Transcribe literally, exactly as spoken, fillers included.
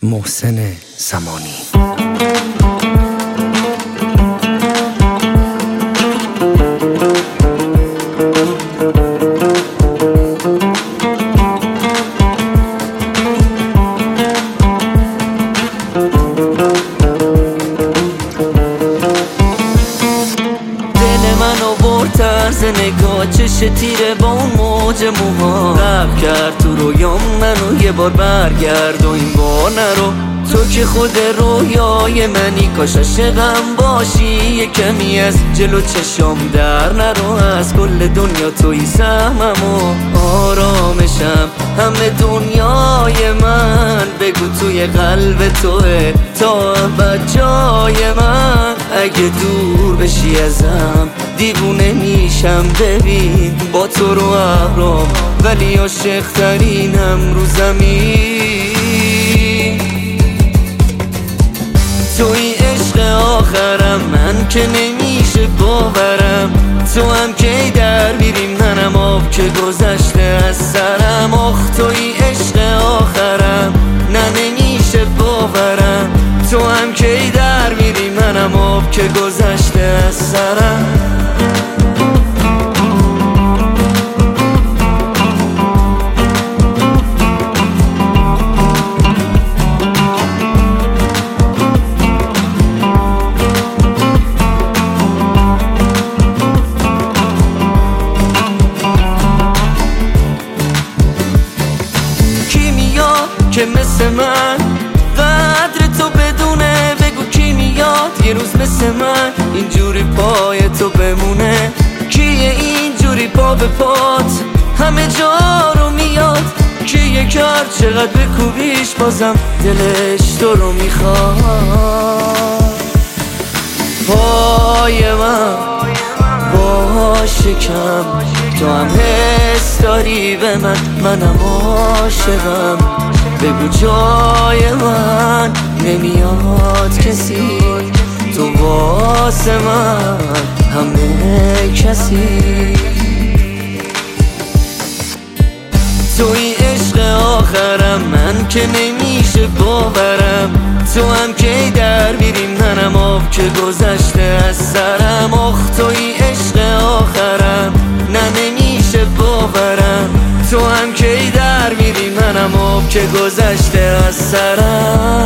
محسن زمانی. طرز نگاه چش تیره با اون موج موها غرق کرد تو رویام منو، یه بار برگرد و این بار نرو. تو که خود رویای منی، کاش عاشقم باشی یه کمی از جلو چشام در نرو. از کل دنیا توی سهمم و آرامشم، همه دنیای من بگو توی قلب توه تا ابد جای من. اگه دور بشی ازم دیوونه میشم، ببین با تو رو اهرام ولی عاشق ترینم رو زمین. توی عشق آخرم، من که نمیشه باورم. تو هم کی در میریم منم آب که گذشته از سرم. آخ توی عشق آخرم، نه نمیشه باورم. تو هم کی در میری منم آب که گذشته از سرم. کی میاد که مثل من قدر تو بدونه؟ بگو کی میاد یه روز مثل من اینجوری پای تو بمونه؟ کیه اینجوری پا به پات همه جا رو میاد؟ کیه کرد چقدر بکوبیش بازم دلش تو رو میخواد؟ پای من با شکم، تو هم حس داری به من، منم عاشقم. بگو جای من نمیاد کسی، تو واسه من همه کسی. توی عشق آخرم، من که نمیشه باورم. تو هم کی در میریم منم آب که گذشته از سرم. آخ توی عشق آخرم، نه نمیشه باورم. تو هم کی در میری منم آب که گذشته از سرم.